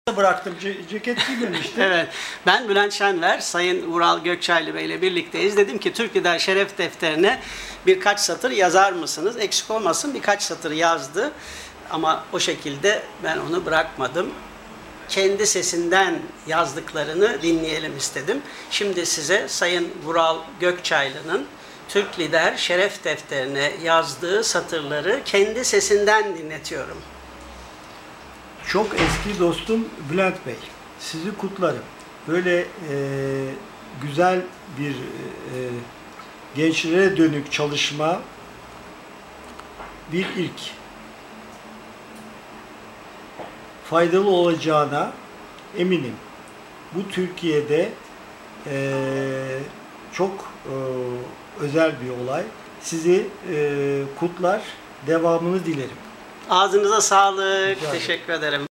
bıraktım. Ceket giymemiştim. Evet. Ben Bülent Şenver, Sayın Vural Gökçaylı Bey ile birlikteyiz. Dedim ki Türk Lider Şeref Defteri'ne birkaç satır yazar mısınız? Eksik olmasın, birkaç satır yazdı. Ama o şekilde ben onu bırakmadım. Kendi sesinden yazdıklarını dinleyelim istedim. Şimdi size Sayın Vural Gökçaylı'nın Türk Lider Şeref Defteri'ne yazdığı satırları kendi sesinden dinletiyorum. Çok eski dostum Bülent Bey, sizi kutlarım. Böyle güzel bir gençlere dönük çalışma bir ilk. Faydalı olacağına eminim. Bu Türkiye'de çok özel bir olay. Sizi kutlar, devamını dilerim. Ağzınıza sağlık. Teşekkür ederim.